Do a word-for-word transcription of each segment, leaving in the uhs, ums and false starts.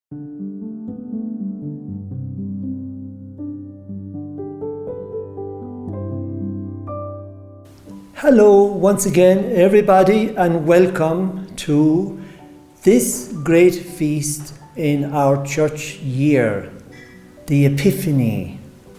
Hello once again everybody, and welcome to this great feast in our church year, the Epiphany.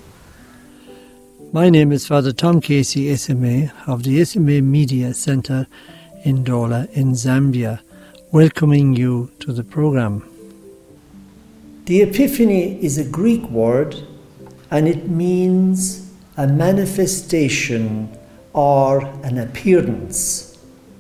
My name is Father Tom Casey, S M A, of the S M A Media Centre in Ndola in Zambia, welcoming you to the programme. The Epiphany is a Greek word, and it means a manifestation or an appearance.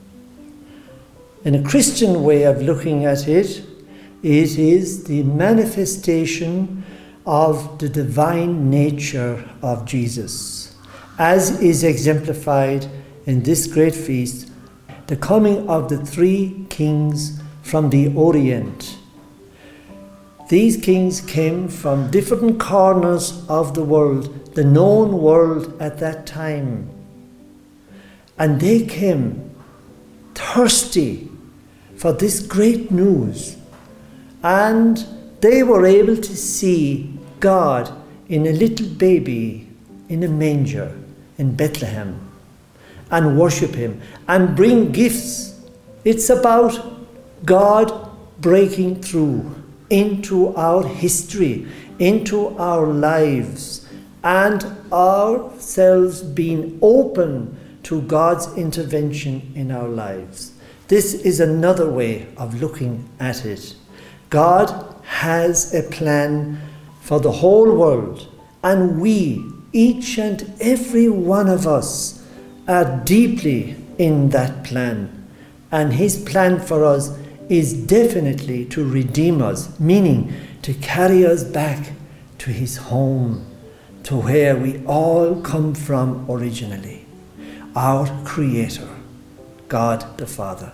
In a Christian way of looking at it, it is the manifestation of the divine nature of Jesus, as is exemplified in this great feast, the coming of the three kings from the Orient. These kings came from different corners of the world, the known world at that time. And they came thirsty for this great news. And they were able to see God in a little baby in a manger in Bethlehem and worship Him and bring gifts. It's about God breaking through into our history, into our lives, and ourselves being open to God's intervention in our lives. This is another way of looking at it. God has a plan for the whole world, and we, each and every one of us, are deeply in that plan. And His plan for us is definitely to redeem us, meaning to carry us back to His home, to where we all come from originally. Our Creator, God the Father.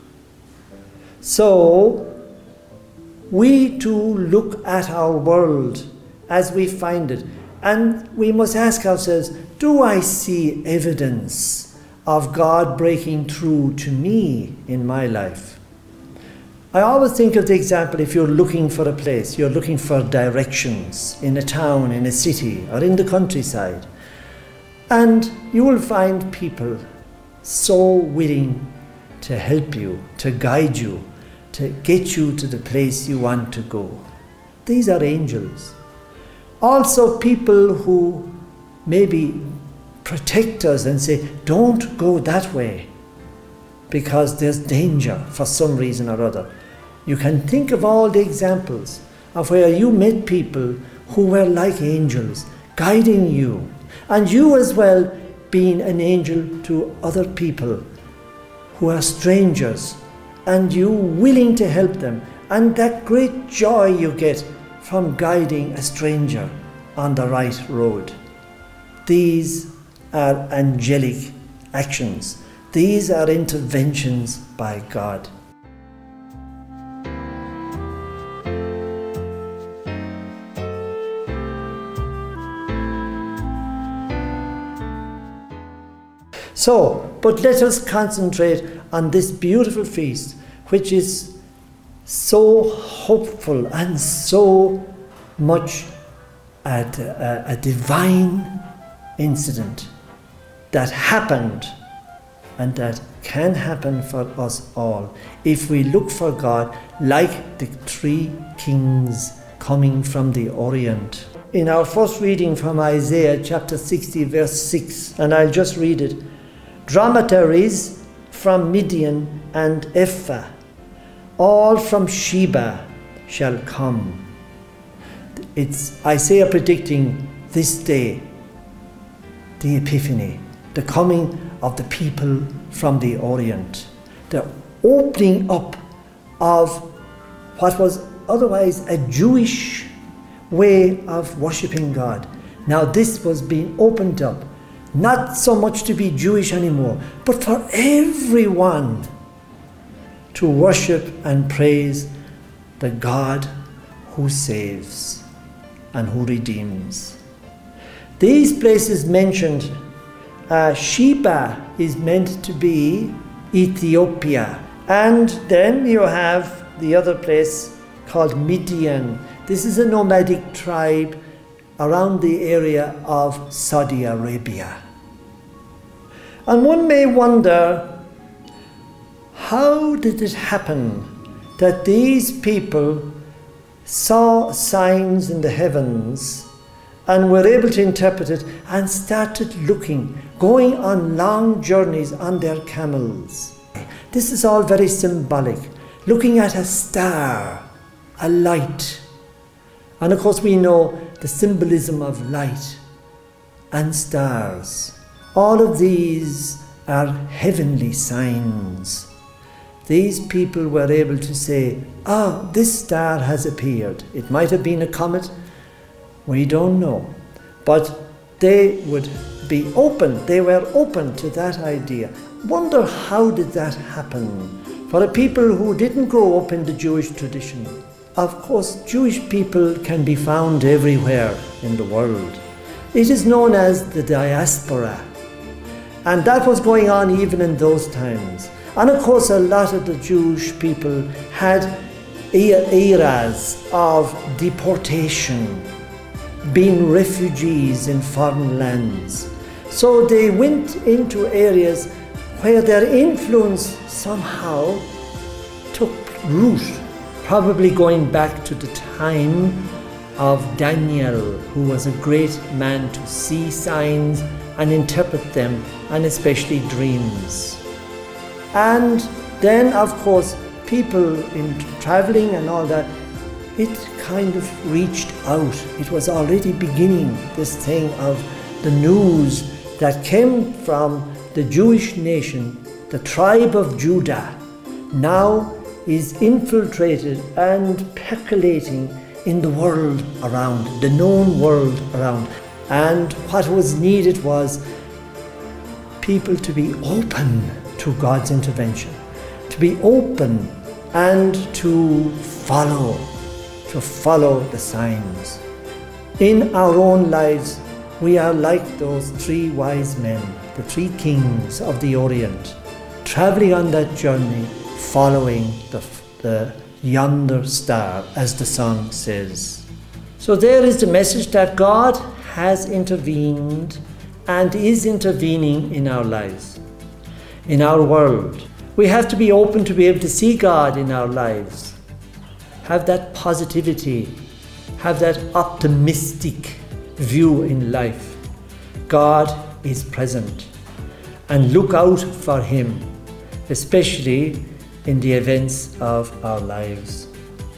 So, we too look at our world as we find it, and we must ask ourselves, do I see evidence of God breaking through to me in my life? I always think of the example, if you're looking for a place, you're looking for directions in a town, in a city, or in the countryside. And you will find people so willing to help you, to guide you, to get you to the place you want to go. These are angels. Also people who maybe protect us and say, don't go that way because there's danger for some reason or other. You can think of all the examples of where you met people who were like angels, guiding you. And you as well being an angel to other people who are strangers, and you willing to help them, and that great joy you get from guiding a stranger on the right road. These are angelic actions. These are interventions by God. So, but let us concentrate on this beautiful feast, which is so hopeful and so much a, a, a divine incident that happened and that can happen for us all if we look for God like the three kings coming from the Orient. In our first reading from Isaiah chapter sixty verse six, and I'll just read it. Drometaries from Midian and Ephah, all from Sheba shall come. It's Isaiah predicting this day, the Epiphany, the coming of the people from the Orient, the opening up of what was otherwise a Jewish way of worshipping God. Now this was being opened up, not so much to be Jewish anymore, but for everyone to worship and praise the God who saves and who redeems. These places mentioned, uh, Sheba is meant to be Ethiopia. And then you have the other place called Midian. This is a nomadic tribe around the area of Saudi Arabia. And one may wonder, how did it happen that these people saw signs in the heavens and were able to interpret it and started looking, going on long journeys on their camels? This is all very symbolic. Looking at a star, a light. And of course we know the symbolism of light and stars. All of these are heavenly signs. These people were able to say, ah, this star has appeared. It might have been a comet, we don't know. But they would be open, they were open to that idea. Wonder how did that happen? For the people who didn't grow up in the Jewish tradition. Of course, Jewish people can be found everywhere in the world. It is known as the diaspora. And that was going on even in those times. And of course, a lot of the Jewish people had eras of deportation, being refugees in foreign lands. So they went into areas where their influence somehow took root, probably going back to the time of Daniel, who was a great man to see signs and interpret them, and especially dreams. And then, of course, people in traveling and all that, it kind of reached out. It was already beginning, this thing of the news that came from the Jewish nation, the tribe of Judah, now is infiltrated and percolating in the world around, the known world around. And what was needed was people to be open to God's intervention, to be open and to follow, to follow the signs. In our own lives, we are like those three wise men, the three kings of the Orient, traveling on that journey, following the, the yonder star, as the song says. So there is the message that God has intervened and is intervening in our lives, in our world. We have to be open to be able to see God in our lives, have that positivity, have that optimistic view in life. God is present, and look out for Him, especially in the events of our lives.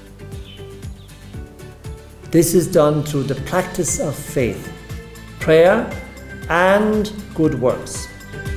This is done through the practice of faith, prayer, and good works.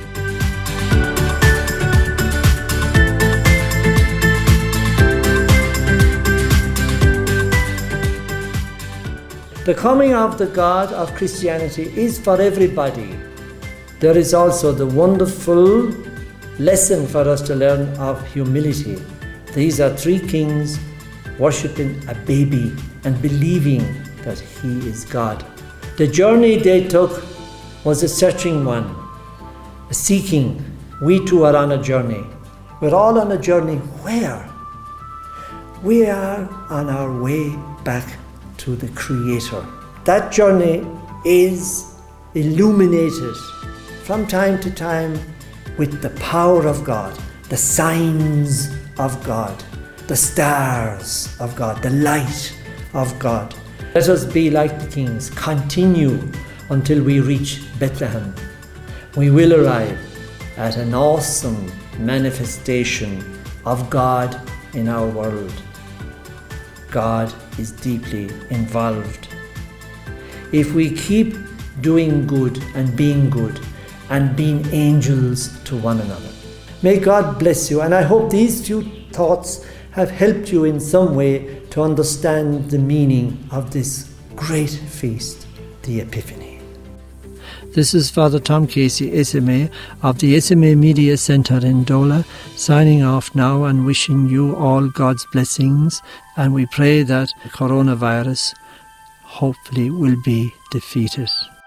The coming of the God of Christianity is for everybody. There is also the wonderful lesson for us to learn of humility. These are three kings worshipping a baby and believing that He is God. The journey they took was a searching one, a seeking. We too are on a journey. We're all on a journey where? We are on our way back to the Creator. That journey is illuminated from time to time with the power of God, the signs of God, the stars of God, the light of God. Let us be like the kings, continue until we reach Bethlehem. We will arrive at an awesome manifestation of God in our world. God is deeply involved. If we keep doing good and being good and being angels to one another. May God bless you, and I hope these few thoughts have helped you in some way to understand the meaning of this great feast, the Epiphany. This is Father Tom Casey, S M A, of the S M A Media Centre in Dola, signing off now and wishing you all God's blessings, and we pray that the coronavirus hopefully will be defeated.